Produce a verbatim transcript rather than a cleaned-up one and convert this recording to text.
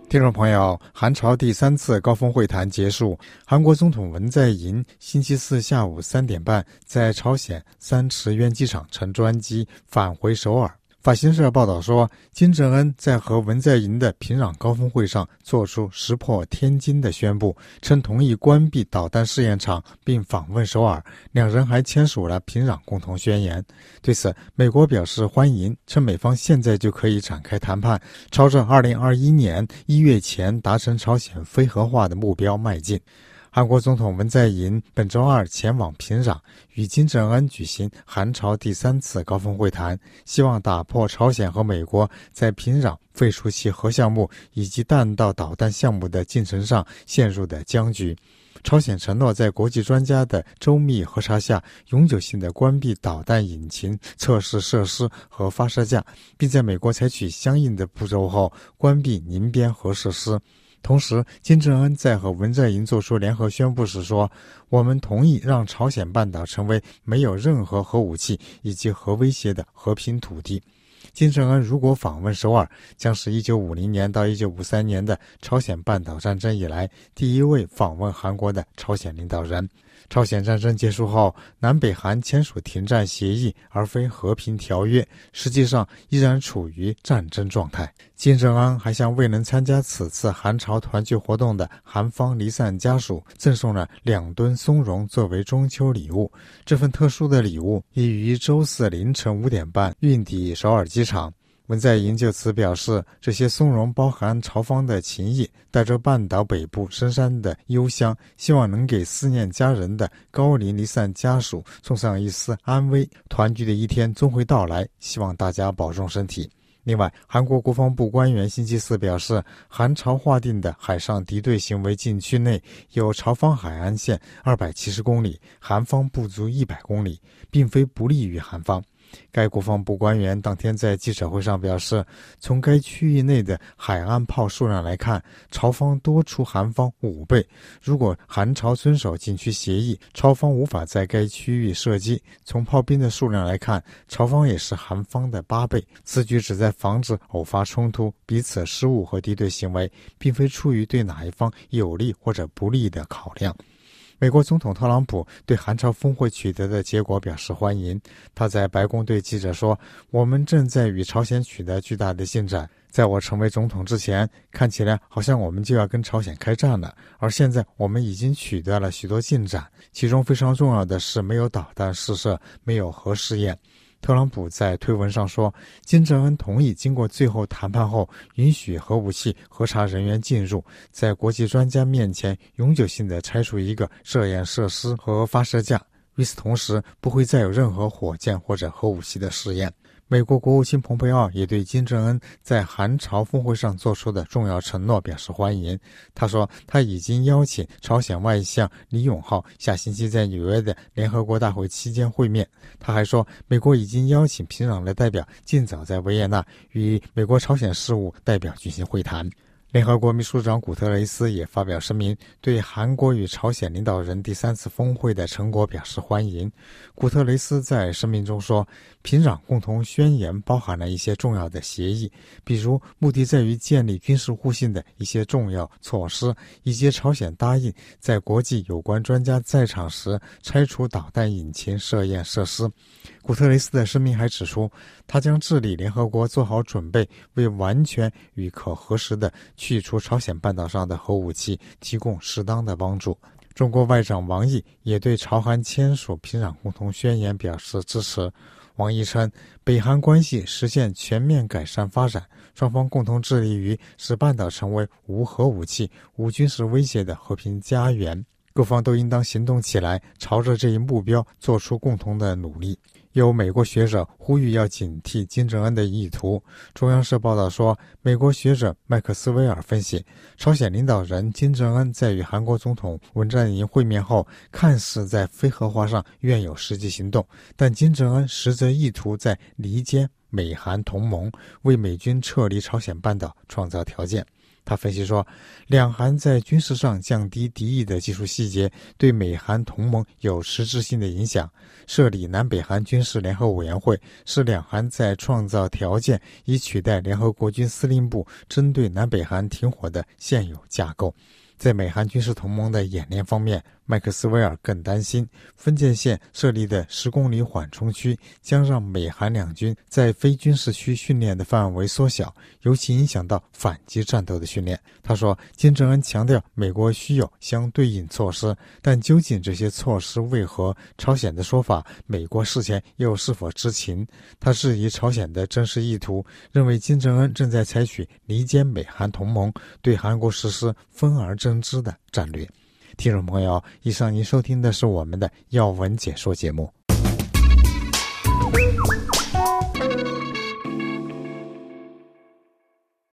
听众朋友，韩朝第三次高峰会谈结束，韩国总统文在寅星期四下午三点半在朝鲜三池渊机场乘专机返回首尔。法新社报道说，金正恩在和文在寅的平壤高峰会上做出石破天惊的宣布，称同意关闭导弹试验场并访问首尔，两人还签署了平壤共同宣言。对此，美国表示欢迎，称美方现在就可以展开谈判，朝着二零二一年一月前达成朝鲜非核化的目标迈进。韩国总统文在寅本周二前往平壤，与金正恩举行韩朝第三次高峰会谈，希望打破朝鲜和美国在平壤废除其核项目以及弹道导弹项目的进程上陷入的僵局。朝鲜承诺在国际专家的周密核查下，永久性的关闭导弹引擎测试设施和发射架，并在美国采取相应的步骤后关闭宁边核设施。同时，金正恩在和文在寅做出联合宣布时说，我们同意让朝鲜半岛成为没有任何核武器以及核威胁的和平土地。金正恩如果访问首尔，将是一九五零年到一九五三年的朝鲜半岛战争以来第一位访问韩国的朝鲜领导人。朝鲜战争结束后，南北韩签署停战协议而非和平条约，实际上依然处于战争状态。金正恩还向未能参加此次韩朝团聚活动的韩方离散家属赠送了两吨松茸作为中秋礼物。这份特殊的礼物已于周四凌晨五点半运抵首尔机场。文在寅就此表示，这些松茸包含朝方的情谊，带着半岛北部深山的幽香，希望能给思念家人的高龄离散家属送上一丝安慰。团聚的一天终会到来，希望大家保重身体。另外，韩国国防部官员星期四表示，韩朝划定的海上敌对行为禁区内有朝方海岸线二百七十公里，韩方不足一百公里，并非不利于韩方。该国防部官员当天在记者会上表示，从该区域内的海岸炮数量来看，朝方多出韩方五倍。如果韩朝遵守禁区协议，朝方无法在该区域射击。从炮兵的数量来看，朝方也是韩方的八倍。此举旨在防止偶发冲突、彼此失误和敌对行为，并非出于对哪一方有利或者不利的考量。美国总统特朗普对韩朝峰会取得的结果表示欢迎。他在白宫对记者说，我们正在与朝鲜取得巨大的进展。在我成为总统之前，看起来好像我们就要跟朝鲜开战了，而现在我们已经取得了许多进展，其中非常重要的是没有导弹试射，没有核试验。特朗普在推文上说，金正恩同意经过最后谈判后，允许核武器核查人员进入，在国际专家面前永久性地拆除一个试验设施和发射架。与此同时，不会再有任何火箭或者核武器的试验。美国国务卿蓬佩奥也对金正恩在韩朝峰会上做出的重要承诺表示欢迎。他说，他已经邀请朝鲜外相李永浩下星期在纽约的联合国大会期间会面。他还说，美国已经邀请平壤的代表尽早在维也纳与美国朝鲜事务代表举行会谈。联合国秘书长古特雷斯也发表声明，对韩国与朝鲜领导人第三次峰会的成果表示欢迎。古特雷斯在声明中说，平壤共同宣言包含了一些重要的协议，比如目的在于建立军事互信的一些重要措施，以及朝鲜答应在国际有关专家在场时拆除导弹引擎试验设施。古特雷斯的声明还指出，他将致力联合国做好准备，为完全与可核实的去除朝鲜半岛上的核武器提供适当的帮助。中国外长王毅也对朝韩签署平壤共同宣言表示支持。王毅称，北韩关系实现全面改善发展，双方共同致力于使半岛成为无核武器、无军事威胁的和平家园。各方都应当行动起来，朝着这一目标做出共同的努力。有美国学者呼吁要警惕金正恩的意图。中央社报道说，美国学者麦克斯韦尔分析，朝鲜领导人金正恩在与韩国总统文在寅会面后，看似在非核化上愿有实际行动，但金正恩实则意图在离间美韩同盟，为美军撤离朝鲜半岛创造条件。 他分析说，两韩在军事上降低敌意的技术细节对美韩同盟有实质性的影响。设立南北韩军事联合委员会是两韩在创造条件以取代联合国军司令部针对南北韩停火的现有架构。在美韩军事同盟的演练方面，麦克斯韦尔更担心分界线设立的十公里缓冲区将让美韩两军在非军事区训练的范围缩小，尤其影响到反击战斗的训练。他说，金正恩强调美国需有相对应措施，但究竟这些措施为何，朝鲜的说法美国事前又是否知情？他质疑朝鲜的真实意图，认为金正恩正在采取离间美韩同盟，对韩国实施分而争之的战略。听众朋友，以上您收听的是我们的要闻解说节目。